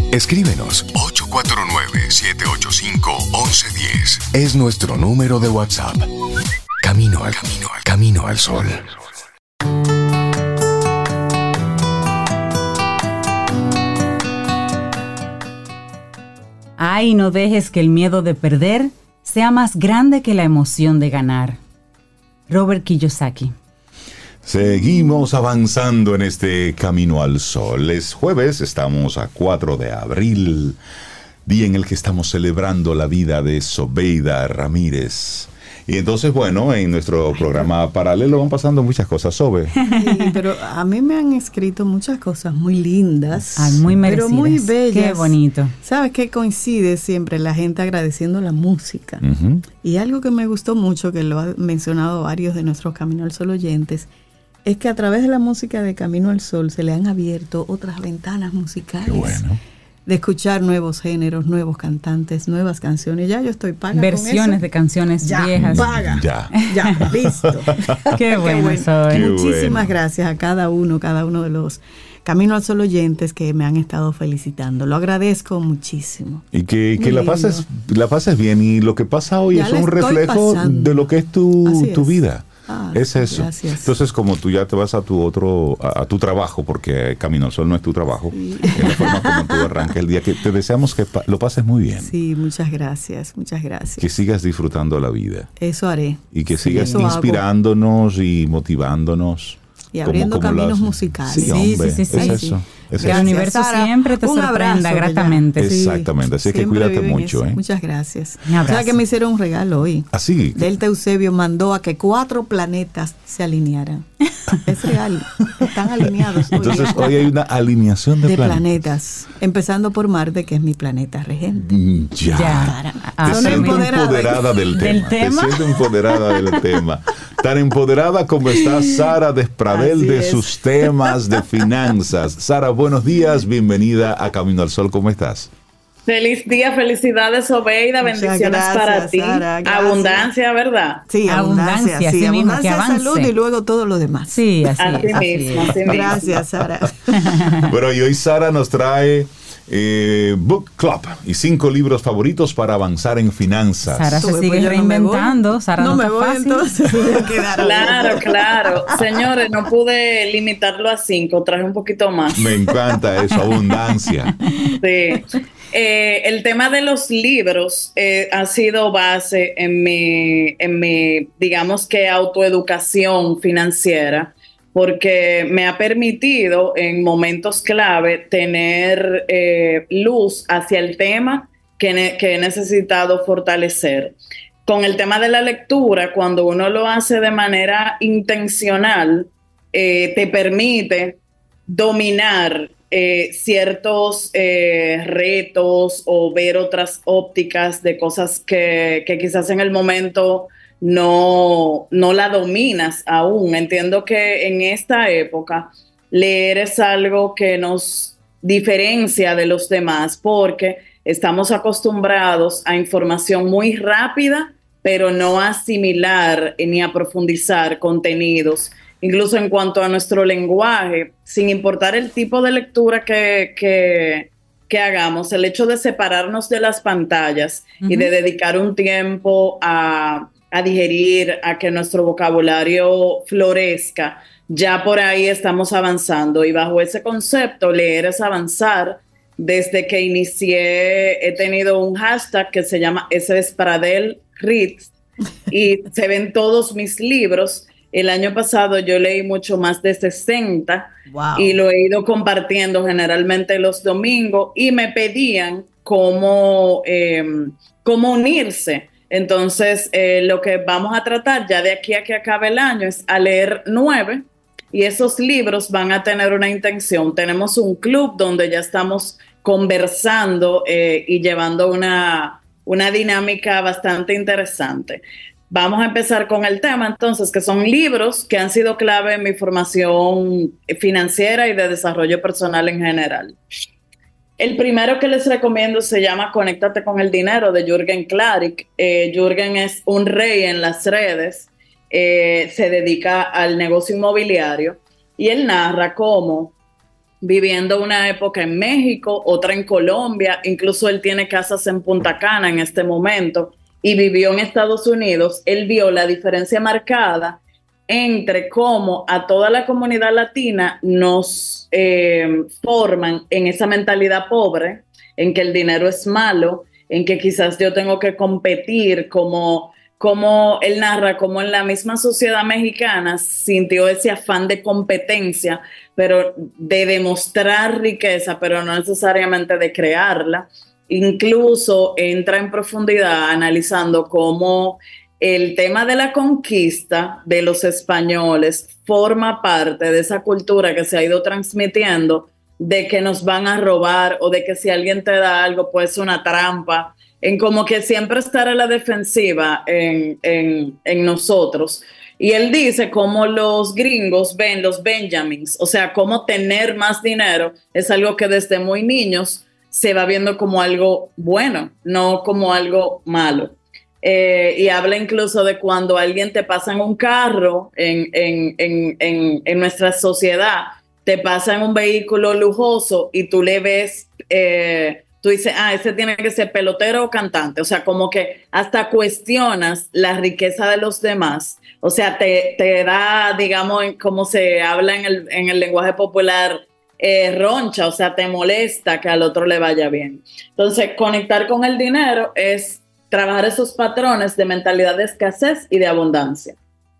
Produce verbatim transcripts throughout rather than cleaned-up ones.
Escríbenos ocho cuatro nueve, siete ocho cinco, once diez. Es nuestro número de WhatsApp. Camino al camino al camino al sol. Ay, no dejes que el miedo de perder sea más grande que la emoción de ganar. Robert Kiyosaki. Seguimos avanzando en este Camino al Sol. Es jueves, estamos a cuatro de abril, día en el que estamos celebrando la vida de Sobeida Ramírez. Y entonces, bueno, en nuestro programa paralelo van pasando muchas cosas, Sobe. Sí, pero a mí me han escrito muchas cosas muy lindas. Ay, muy merecidas. Pero muy bellas. Qué bonito. ¿Sabes qué coincide siempre la gente agradeciendo la música? Uh-huh. Y algo que me gustó mucho, que lo han mencionado varios de nuestros Camino al Sol oyentes, es que a través de la música de Camino al Sol se le han abierto otras ventanas musicales. Qué bueno. De escuchar nuevos géneros, nuevos cantantes, nuevas canciones. Ya yo estoy paga Versiones con eso. de canciones ya, viejas. Paga. Ya. Ya, listo. Qué bueno, bueno. Soy. Qué Muchísimas bueno. gracias a cada uno, cada uno de los Camino al Sol oyentes que me han estado felicitando. Lo agradezco muchísimo. Y que, que Muy la lindo. pases, la pases bien. Y lo que pasa hoy Ya es la un estoy reflejo pasando. de lo que es tu, Así tu es. vida. Ah, es eso. gracias. Entonces, como tú ya te vas a tu otro, a, a tu trabajo, porque Camino al Sol no es tu trabajo, Sí. es la forma como tú arrancas el día, que te deseamos que pa- lo pases muy bien. Sí, muchas gracias, muchas gracias. Que sigas disfrutando la vida. Eso haré. Y que Sí, sigas eso hago. inspirándonos y motivándonos. Y abriendo como- como lo caminos haces. musicales. Sí, Sí, hombre, sí, sí, es sí. eso. Es Que el eso. universo siempre te Un sorprenda abrazo, gratamente. que ya- Exactamente, así que siempre cuídate viven mucho, eso. ¿eh? Muchas gracias. Un abrazo. O sea que me hicieron un regalo hoy. Así. Delta Eusebio mandó a que cuatro planetas se alinearan. Es real. Están alineados hoy. Entonces, hoy hay una alineación de, de planetas. planetas. Empezando por Marte, que es mi planeta regente. Mm, Ya. Ya. Te Ah, Son siento empoderadas. empoderada del ¿Del tema. tema? Te siento empoderada del tema. Tan empoderada como está Sara Despradel Así de es. sus temas de finanzas. Sara, buenos días. Bienvenida a Camino al Sol. ¿Cómo estás? Feliz día, felicidades, Sobeida, Muchas bendiciones gracias, para ti. Sara, gracias. Abundancia, ¿verdad? Sí, abundancia, Abundancia, sí, así mismo, abundancia, que avance. salud y luego todo lo demás. Sí, así, Así es, así mismo, es. así mismo. Gracias, Sara. Bueno, y hoy Sara nos trae eh, Book Club y cinco libros favoritos para avanzar en finanzas. Sara se Pues, sigue pues, yo no me reinventando. voy. Sara no, no me está voy, fácil. entonces voy a quedar. Claro, claro. Señores, no pude limitarlo a cinco, traje un poquito más. Me encanta eso, abundancia. Sí. Eh, el tema de los libros eh, ha sido base en mi, en mi, digamos que autoeducación financiera, porque me ha permitido en momentos clave tener eh, luz hacia el tema que, ne- que he necesitado fortalecer. Con el tema de la lectura, cuando uno lo hace de manera intencional, eh, te permite dominar eh, ciertos eh, retos o ver otras ópticas de cosas que, que quizás en el momento no, no la dominas aún. Entiendo que en esta época leer es algo que nos diferencia de los demás porque estamos acostumbrados a información muy rápida, pero no a asimilar ni a profundizar contenidos. Incluso en cuanto a nuestro lenguaje, sin importar el tipo de lectura que, que, que hagamos, el hecho de separarnos de las pantallas uh-huh. y de dedicar un tiempo a, a digerir, a que nuestro vocabulario florezca, ya por ahí estamos avanzando. Y bajo ese concepto, leer es avanzar. Desde que inicié, he tenido un hashtag que se llama S. Despradel Reads y se ven todos mis libros. El año pasado yo leí mucho más de sesenta wow. y lo he ido compartiendo generalmente los domingos y me pedían cómo, eh, cómo unirse. Entonces, eh, lo que vamos a tratar ya de aquí a que acabe el año es a leer nueve y esos libros van a tener una intención. Tenemos un club donde ya estamos conversando eh, y llevando una, una dinámica bastante interesante. Vamos a empezar con el tema, entonces, que son libros que han sido clave en mi formación financiera y de desarrollo personal en general. El primero que les recomiendo se llama Conéctate con el dinero, de Jürgen Klarik. Eh, Jürgen es un rey en las redes, eh, se dedica al negocio inmobiliario y él narra cómo viviendo una época en México, otra en Colombia, incluso él tiene casas en Punta Cana en este momento, y vivió en Estados Unidos. Él vio la diferencia marcada entre cómo a toda la comunidad latina nos eh, forman en esa mentalidad pobre, en que el dinero es malo, en que quizás yo tengo que competir, como, como él narra, como en la misma sociedad mexicana sintió ese afán de competencia, pero de demostrar riqueza, pero no necesariamente de crearla. Incluso entra en profundidad analizando cómo el tema de la conquista de los españoles forma parte de esa cultura que se ha ido transmitiendo, de que nos van a robar o de que si alguien te da algo pues una trampa, en como que siempre estar a la defensiva en, en, en nosotros. Y él dice cómo los gringos ven los Benjamins, o sea, cómo tener más dinero es algo que desde muy niños se va viendo como algo bueno, no como algo malo. Eh, y habla incluso de cuando alguien te pasa en un carro en, en, en, en, en nuestra sociedad, te pasa en un vehículo lujoso y tú le ves, eh, tú dices, ah, ese tiene que ser pelotero o cantante. O sea, como que hasta cuestionas la riqueza de los demás. O sea, te, te da, digamos, como se habla en el, en el lenguaje popular, eh, roncha, o sea, te molesta que al otro le vaya bien. Entonces, conectar con el dinero es trabajar esos patrones de mentalidad de escasez y de abundancia.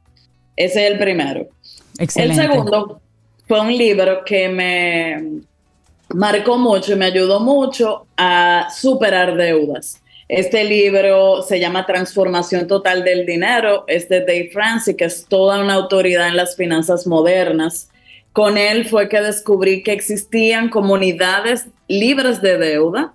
Ese es el primero. Excelente. El segundo fue un libro que me marcó mucho y me ayudó mucho a superar deudas. Este libro se llama Transformación Total del Dinero, es de Dave Ramsey, que es toda una autoridad en las finanzas modernas. Con él fue que descubrí que existían comunidades libres de deuda.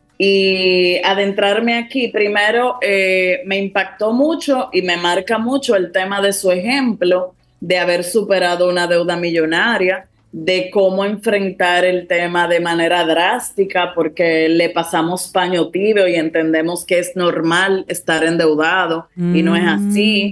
Y adentrarme aquí, primero eh, me impactó mucho y me marca mucho el tema de su ejemplo de haber superado una deuda millonaria, de cómo enfrentar el tema de manera drástica, porque le pasamos paño tibio y entendemos que es normal estar endeudado, mm. y no es así.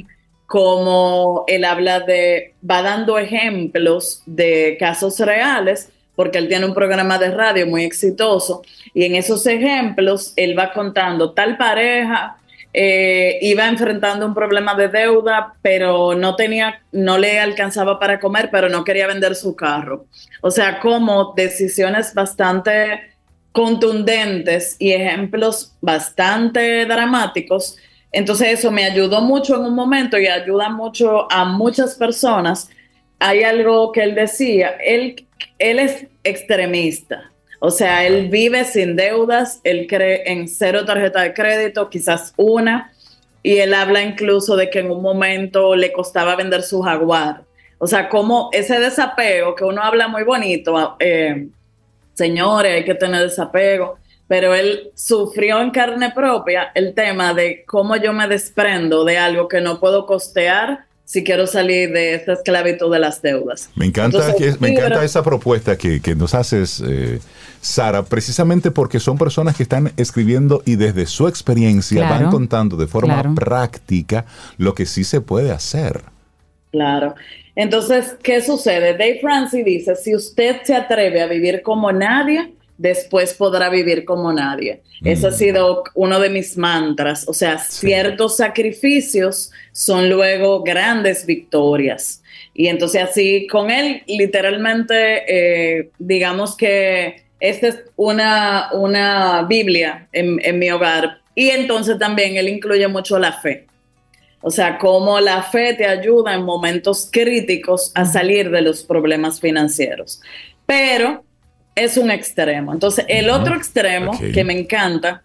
Como él habla de, va dando ejemplos de casos reales, porque él tiene un programa de radio muy exitoso, y en esos ejemplos él va contando tal pareja eh, iba enfrentando un problema de deuda, pero no tenía, no le alcanzaba para comer, pero no quería vender su carro. O sea, como decisiones bastante contundentes y ejemplos bastante dramáticos. Entonces eso me ayudó mucho en un momento y ayuda mucho a muchas personas. Hay algo que él decía, él Él es extremista, o sea, él vive sin deudas, él cree en cero tarjeta de crédito, quizás una, y él habla incluso de que en un momento le costaba vender su Jaguar. O sea, como ese desapego, que uno habla muy bonito, eh, señores, hay que tener desapego, pero él sufrió en carne propia el tema de cómo yo me desprendo de algo que no puedo costear si quiero salir de esta esclavitud de las deudas. Me encanta, Entonces, que, me encanta esa propuesta que, que nos haces, eh, Sara, precisamente porque son personas que están escribiendo y desde su experiencia claro, van contando de forma claro. práctica lo que sí se puede hacer. Claro. Entonces, ¿qué sucede? Dave Ramsey dice, si usted se atreve a vivir como nadie, después podrá vivir como nadie. Mm. Ese ha sido uno de mis mantras. O sea, sí. ciertos sacrificios son luego grandes victorias. Y entonces así con él, literalmente, eh, digamos que esta es una, una Biblia en, en mi hogar. Y entonces también él incluye mucho la fe. O sea, cómo la fe te ayuda en momentos críticos a salir de los problemas financieros. Pero es un extremo. Entonces, el otro extremo okay. que me encanta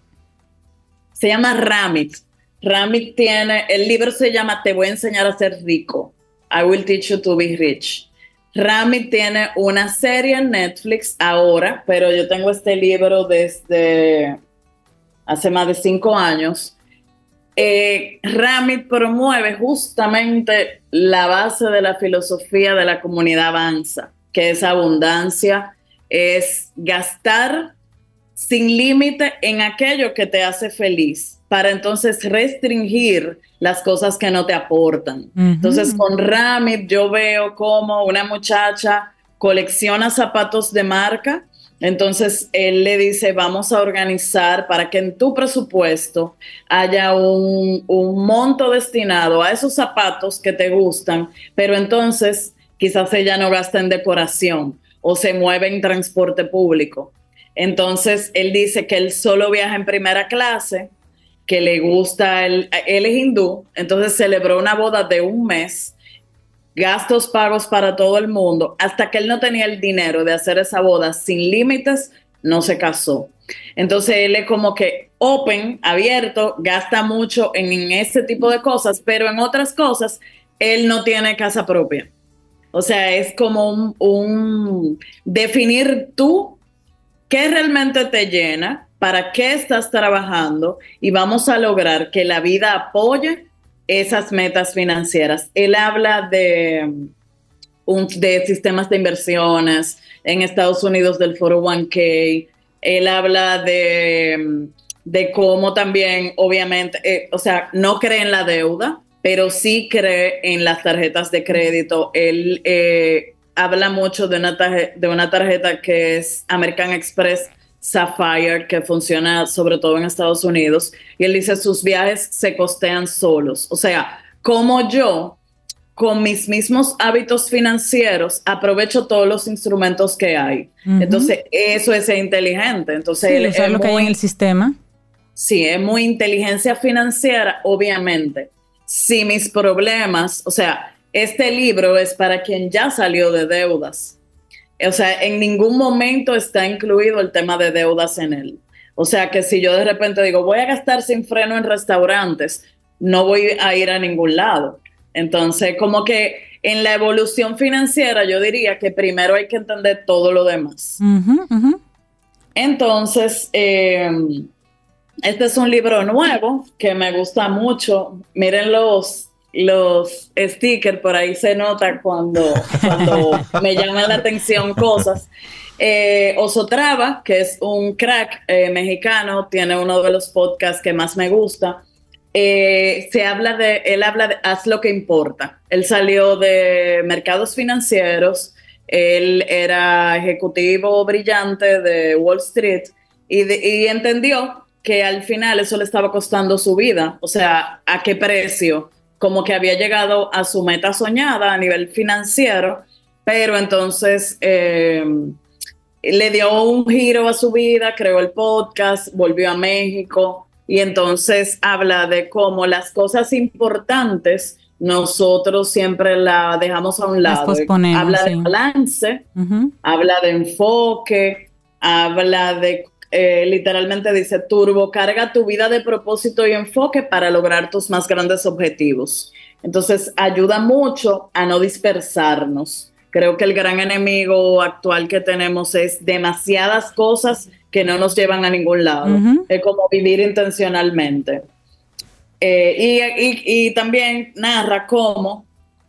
se llama Ramit. Ramit tiene, el libro se llama Te voy a enseñar a ser rico. I will teach you to be rich. Ramit tiene una serie en Netflix ahora, pero yo tengo este libro desde hace más de cinco años. Eh, Ramit promueve justamente la base de la filosofía de la comunidad Avanza, que es abundancia, es gastar sin límite en aquello que te hace feliz, para entonces restringir las cosas que no te aportan. Uh-huh. Entonces con Ramit yo veo como una muchacha colecciona zapatos de marca. Entonces él le dice, vamos a organizar para que en tu presupuesto haya un, un monto destinado a esos zapatos que te gustan, pero entonces quizás ella no gasta en decoración o se mueve en transporte público. Entonces él dice que él solo viaja en primera clase, que le gusta, el, él es hindú, entonces celebró una boda de un mes, gastos pagos para todo el mundo, hasta que él no tenía el dinero de hacer esa boda sin límites, no se casó. Entonces él es como que open, abierto, gasta mucho en, en ese tipo de cosas, pero en otras cosas él no tiene casa propia. O sea, es como un, un definir tú qué realmente te llena, para qué estás trabajando y vamos a lograr que la vida apoye esas metas financieras. Él habla de, un, de sistemas de inversiones en Estados Unidos del cuatro oh one k. Él habla de, de cómo también, obviamente, eh, o sea, no cree en la deuda, pero sí cree en las tarjetas de crédito. Él eh, habla mucho de una, tarjeta, de una tarjeta que es American Express Sapphire, que funciona sobre todo en Estados Unidos, y él dice sus viajes se costean solos. O sea, como yo, con mis mismos hábitos financieros, aprovecho todos los instrumentos que hay. Uh-huh. Entonces, eso es ser inteligente. Entonces, sí, él usar es lo muy, que hay en el sistema. Sí, es muy inteligencia financiera, obviamente. Si mis problemas, o sea, este libro es para quien ya salió de deudas. O sea, en ningún momento está incluido el tema de deudas en él. O sea, que si yo de repente digo, voy a gastar sin freno en restaurantes, no voy a ir a ningún lado. Entonces, como que en la evolución financiera, yo diría que primero hay que entender todo lo demás. Uh-huh, uh-huh. Entonces, eh, este es un libro nuevo que me gusta mucho. Miren los... los stickers, por ahí se nota cuando, cuando me llaman la atención cosas. Eh, Osotrava, que es un crack eh, mexicano, tiene uno de los podcasts que más me gusta. Eh, se habla de, él habla de haz lo que importa. Él salió de mercados financieros, él era ejecutivo brillante de Wall Street y, de, y entendió que al final eso le estaba costando su vida. O sea, ¿a qué precio? Como que había llegado a su meta soñada a nivel financiero, pero entonces eh, le dio un giro a su vida, creó el podcast, volvió a México y entonces habla de cómo las cosas importantes nosotros siempre las dejamos a un lado. Habla sí. de balance, uh-huh. habla de enfoque, habla de... Eh, literalmente dice, turbo, carga tu vida de propósito y enfoque para lograr tus más grandes objetivos. Entonces, ayuda mucho a no dispersarnos. Creo que el gran enemigo actual que tenemos es demasiadas cosas que no nos llevan a ningún lado. Uh-huh. Es como vivir intencionalmente. Eh, y, y, y también narra cómo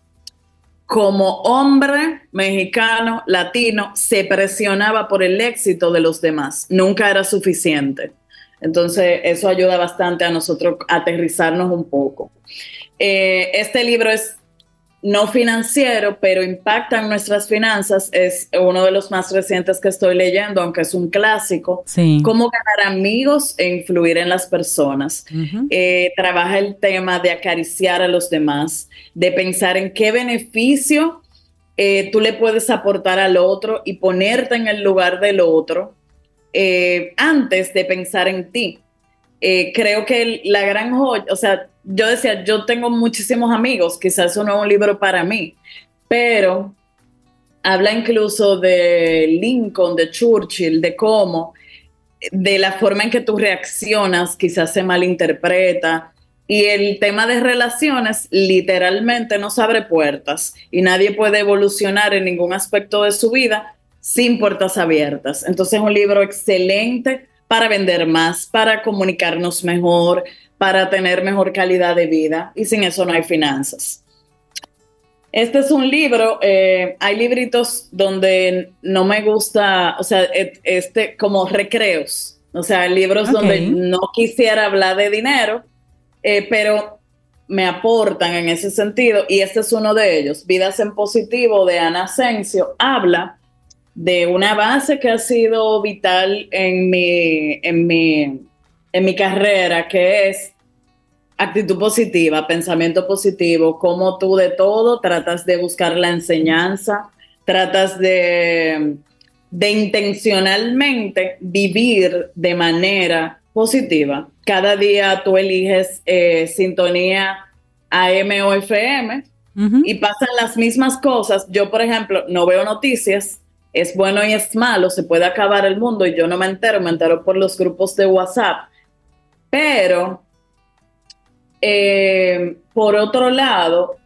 como hombre mexicano, latino, se presionaba por el éxito de los demás. Nunca era suficiente. Entonces, eso ayuda bastante a nosotros a aterrizarnos un poco. Eh, este libro es no financiero, pero impacta en nuestras finanzas. Es uno de los más recientes que estoy leyendo, aunque es un clásico. Sí. Cómo ganar amigos e influir en las personas. Uh-huh. Eh, trabaja el tema de acariciar a los demás, de pensar en qué beneficio eh, tú le puedes aportar al otro y ponerte en el lugar del otro eh, antes de pensar en ti. Eh, creo que el, la gran joya, o sea, yo decía, yo tengo muchísimos amigos, quizás eso no es un libro para mí, pero habla incluso de Lincoln, de Churchill, de cómo, de la forma en que tú reaccionas, quizás se malinterpreta, y el tema de relaciones literalmente nos abre puertas, y nadie puede evolucionar en ningún aspecto de su vida sin puertas abiertas. Entonces es un libro excelente para vender más, para comunicarnos mejor, para tener mejor calidad de vida, y sin eso no hay finanzas. Este es un libro, eh, hay libritos donde no me gusta, o sea, este como recreos, o sea, libros okay. donde no quisiera hablar de dinero, eh, pero me aportan en ese sentido, y este es uno de ellos. Vidas en Positivo, de Ana Asensio, habla de una base que ha sido vital en mi, en mi, en mi carrera, que es actitud positiva, pensamiento positivo, cómo tú de todo tratas de buscar la enseñanza, tratas de, de intencionalmente vivir de manera positiva. Cada día tú eliges eh, sintonía A M o F M uh-huh. y pasan las mismas cosas. Yo, por ejemplo, no veo noticias, es bueno y es malo, se puede acabar el mundo y yo no me entero, me entero por los grupos de WhatsApp. Pero, eh, por otro lado,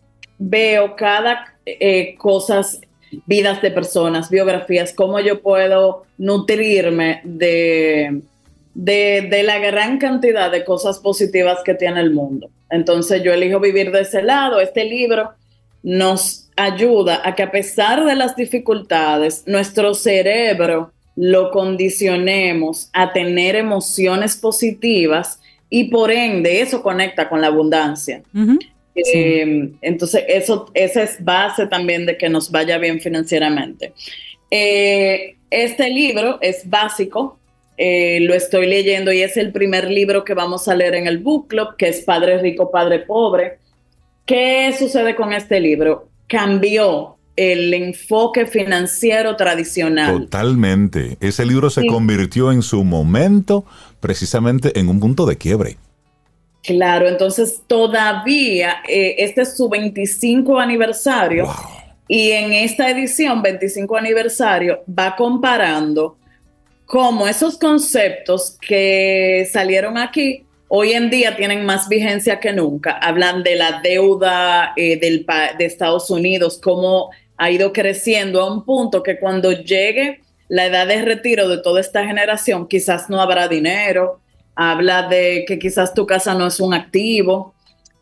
veo cada eh, cosas, vidas de personas, biografías, cómo yo puedo nutrirme de, de, de la gran cantidad de cosas positivas que tiene el mundo. Entonces yo elijo vivir de ese lado. Este libro nos ayuda a que, a pesar de las dificultades, nuestro cerebro lo condicionemos a tener emociones positivas y por ende eso conecta con la abundancia. Uh-huh. Eh, sí. Entonces eso, esa es base también de que nos vaya bien financieramente. Eh, este libro es básico. Eh, lo estoy leyendo y es el primer libro que vamos a leer en el book club, que es Padre Rico, Padre Pobre. ¿Qué sucede con este libro? Cambió el enfoque financiero tradicional. Totalmente. Ese libro se sí. convirtió en su momento precisamente en un punto de quiebre. Claro, entonces todavía eh, este es su veinticinco aniversario. Wow. Y en esta edición, veinticinco aniversario, va comparando cómo esos conceptos que salieron aquí hoy en día tienen más vigencia que nunca. Hablan de la deuda eh, del, de Estados Unidos, cómo ha ido creciendo a un punto que cuando llegue la edad de retiro de toda esta generación, quizás no habrá dinero. Habla de que quizás tu casa no es un activo.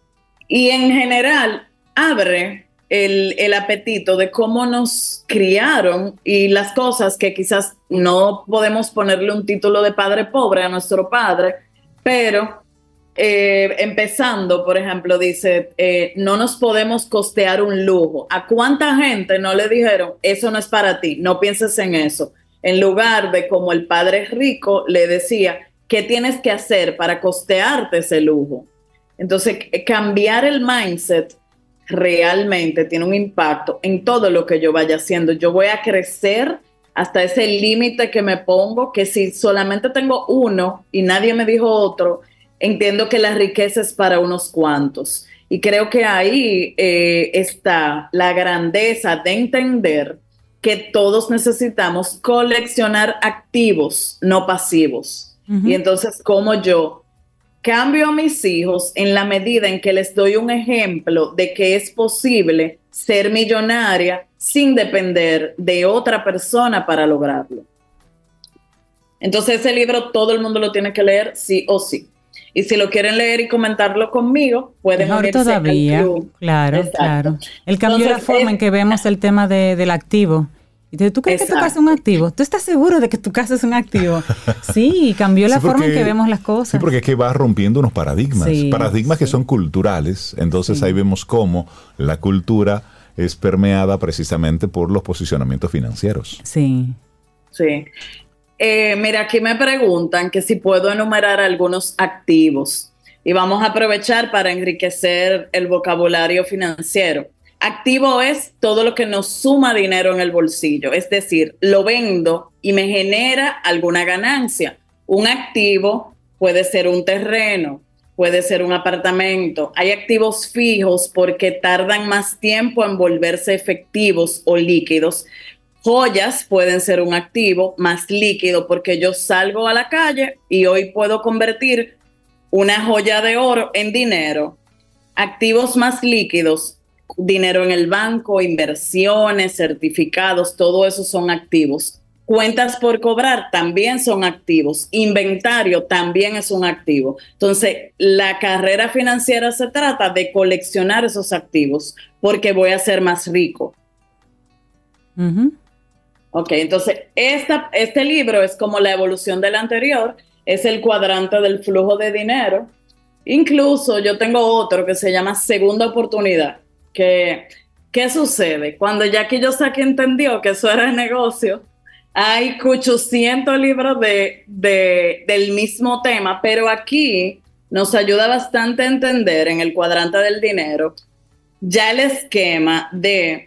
Y en general abre El, el apetito de cómo nos criaron y las cosas que quizás no podemos ponerle un título de padre pobre a nuestro padre, pero eh, empezando, por ejemplo, dice, eh, no nos podemos costear un lujo. ¿A cuánta gente no le dijeron, eso no es para ti, no pienses en eso? En lugar de, como el padre rico le decía, ¿qué tienes que hacer para costearte ese lujo? Entonces, cambiar el mindset realmente tiene un impacto en todo lo que yo vaya haciendo. Yo voy a crecer hasta ese límite que me pongo, que si solamente tengo uno y nadie me dijo otro, entiendo que la riqueza es para unos cuantos. Y creo que ahí eh, está la grandeza de entender que todos necesitamos coleccionar activos, no pasivos. Uh-huh. Y entonces, como yo cambio a mis hijos en la medida en que les doy un ejemplo de que es posible ser millonaria sin depender de otra persona para lograrlo. Entonces ese libro todo el mundo lo tiene que leer sí o sí. Y si lo quieren leer y comentarlo conmigo, pueden mejor unirse todavía, al club. Claro, Exacto. claro. El cambio de la forma es, en que vemos el tema de, del activo. Y te, ¿tú crees Exacto. que tu casa es un activo? ¿Tú estás seguro de que tu casa es un activo? Sí, cambió la sí, porque, forma en que vemos las cosas. Sí, porque es que va rompiendo unos paradigmas. Sí, paradigmas sí. que son culturales. Entonces sí. ahí vemos cómo la cultura es permeada precisamente por los posicionamientos financieros. Sí. Sí. Eh, mira, aquí me preguntan que si puedo enumerar algunos activos. Y vamos a aprovechar para enriquecer el vocabulario financiero. Activo es todo lo que nos suma dinero en el bolsillo, es decir, lo vendo y me genera alguna ganancia. Un activo puede ser un terreno, puede ser un apartamento. Hay activos fijos porque tardan más tiempo en volverse efectivos o líquidos. Joyas pueden ser un activo más líquido porque yo salgo a la calle y hoy puedo convertir una joya de oro en dinero. Activos más líquidos, dinero en el banco, inversiones, certificados, todo eso son activos. Cuentas por cobrar también son activos. Inventario también es un activo. Entonces, la carrera financiera se trata de coleccionar esos activos porque voy a ser más rico. Uh-huh. Ok, entonces esta, este libro es como la evolución del anterior, es el cuadrante del flujo de dinero. Incluso yo tengo otro que se llama Segunda Oportunidad, que ¿Qué sucede? Cuando Jackie Kiyosaki entendió que eso era el negocio, hay ochocientos libros de, de, del mismo tema, pero aquí nos ayuda bastante a entender en el cuadrante del dinero ya el esquema de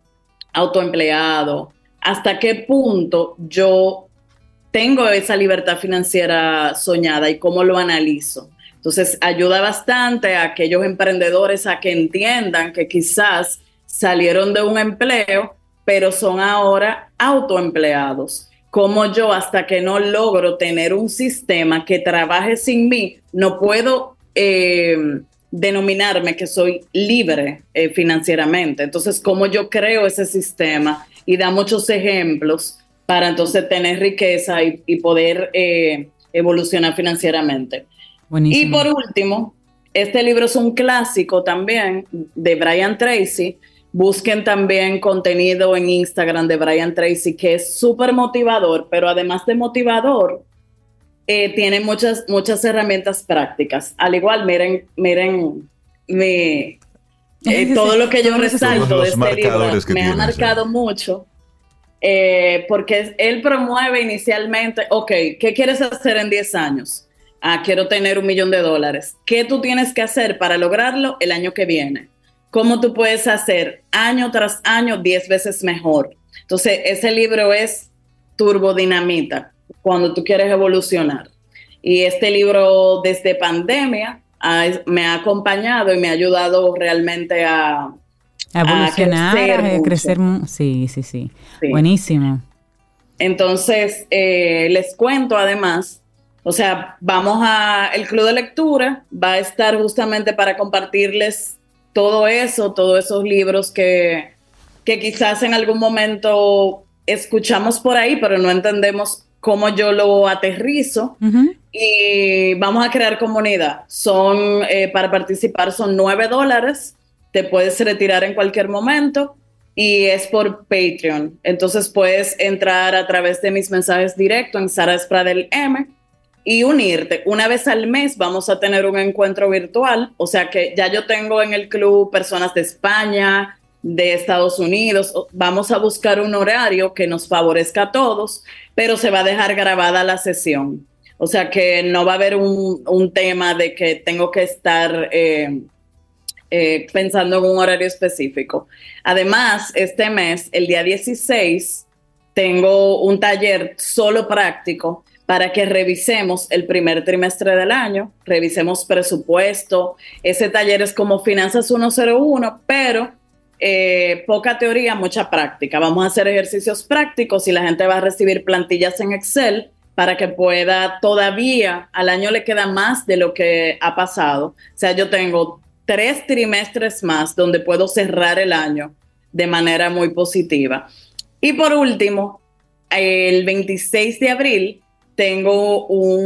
autoempleado, hasta qué punto yo tengo esa libertad financiera soñada y cómo lo analizo. Entonces, ayuda bastante a aquellos emprendedores a que entiendan que quizás salieron de un empleo, pero son ahora autoempleados. Como yo, hasta que no logro tener un sistema que trabaje sin mí, no puedo eh, denominarme que soy libre eh, financieramente. Entonces, como yo creo ese sistema y da muchos ejemplos para entonces tener riqueza y, y poder eh, evolucionar financieramente. Buenísimo. Y por último, este libro es un clásico también de Brian Tracy. Busquen también contenido en Instagram de Brian Tracy, que es súper motivador, pero además de motivador, eh, tiene muchas, muchas herramientas prácticas. Al igual, miren, miren mi, eh, todo lo que yo resalto de este libro me ha marcado mucho. Eh, porque él promueve inicialmente, ok, ¿qué quieres hacer en diez años? Ah, quiero tener un millón de dólares. ¿Qué tú tienes que hacer para lograrlo el año que viene? ¿Cómo tú puedes hacer año tras año diez veces mejor? Entonces, ese libro es turbodinamita cuando tú quieres evolucionar. Y este libro desde pandemia ha, me ha acompañado y me ha ayudado realmente a, a evolucionar, a crecer. A crecer sí, sí, sí, sí. Buenísimo. Entonces, eh, les cuento además, o sea, vamos a, el club de lectura va a estar justamente para compartirles todo eso, todos esos libros que, que quizás en algún momento escuchamos por ahí, pero no entendemos cómo yo lo aterrizo. Uh-huh. Y vamos a crear comunidad. Son, eh, para participar son nueve dólares, te puedes retirar en cualquier momento y es por Patreon. Entonces puedes entrar a través de mis mensajes directos en Sara Espradel M y unirte. Una vez al mes vamos a tener un encuentro virtual, o sea que ya yo tengo en el club personas de España, de Estados Unidos. Vamos a buscar un horario que nos favorezca a todos, pero se va a dejar grabada la sesión. O sea que no va a haber un, un tema de que tengo que estar eh, eh, pensando en un horario específico. Además, este mes, el día dieciséis, tengo un taller solo práctico para que revisemos el primer trimestre del año, revisemos presupuesto. Ese taller es como Finanzas ciento uno, pero eh, poca teoría, mucha práctica. Vamos a hacer ejercicios prácticos y la gente va a recibir plantillas en Excel para que pueda, todavía al año le queda más de lo que ha pasado. O sea, yo tengo tres trimestres más donde puedo cerrar el año de manera muy positiva. Y por último, el veintiséis de abril, tengo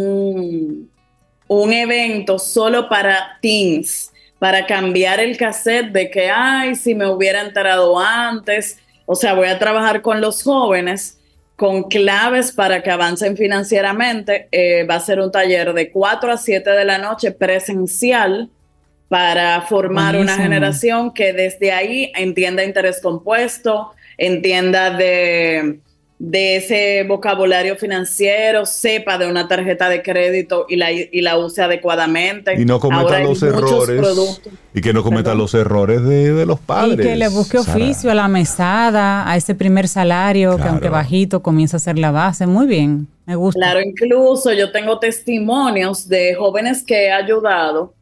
un, un evento solo para teens, para cambiar el cassette de que, ay, si me hubiera enterado antes. O sea, voy a trabajar con los jóvenes con claves para que avancen financieramente. Eh, va a ser un taller de cuatro a siete de la noche presencial para formar Buenísimo. Una generación que desde ahí entienda interés compuesto, entienda de... de ese vocabulario financiero, sepa de una tarjeta de crédito y la, y la use adecuadamente. Y no cometa los errores. Y que no cometa Perdón. los errores de, de los padres. Y que le busque oficio Sara. a la mesada, a ese primer salario, claro. que aunque bajito comienza a ser la base. Muy bien, me gusta. Claro, incluso yo tengo testimonios de jóvenes que he ayudado.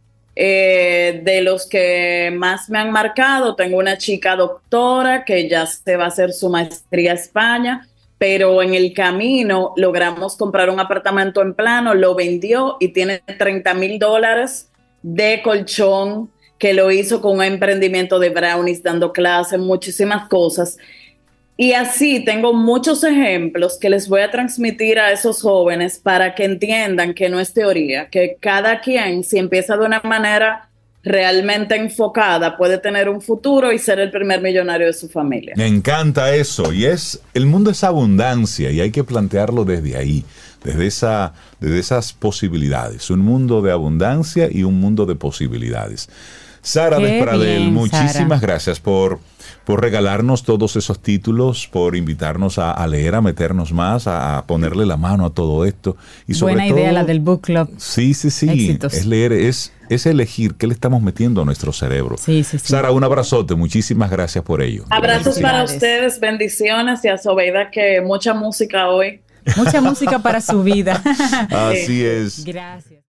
Eh, de los que más me han marcado, tengo una chica doctora que ya se va a hacer su maestría a España, pero en el camino logramos comprar un apartamento en plano, lo vendió y tiene treinta mil dólares de colchón, que lo hizo con un emprendimiento de brownies, dando clases, muchísimas cosas. Y así tengo muchos ejemplos que les voy a transmitir a esos jóvenes para que entiendan que no es teoría, que cada quien, si empieza de una manera realmente enfocada, puede tener un futuro y ser el primer millonario de su familia. Me encanta eso, y es, el mundo es abundancia y hay que plantearlo desde ahí, desde esa, desde esas posibilidades, un mundo de abundancia y un mundo de posibilidades. Sara Qué Despradel, bien, muchísimas Sara. gracias por, por regalarnos todos esos títulos, por invitarnos a, a leer, a meternos más, a, a ponerle la mano a todo esto. Y sobre Buena todo, idea la del book club. Sí, sí, sí. Éxitos. Es leer, es, es elegir qué le estamos metiendo a nuestro cerebro. Sí, sí, sí. Sara, un abrazote. Muchísimas gracias por ello. Abrazos Sí. para ustedes, bendiciones y a Sobeida que mucha música hoy. Mucha música para su vida. Así es. Gracias.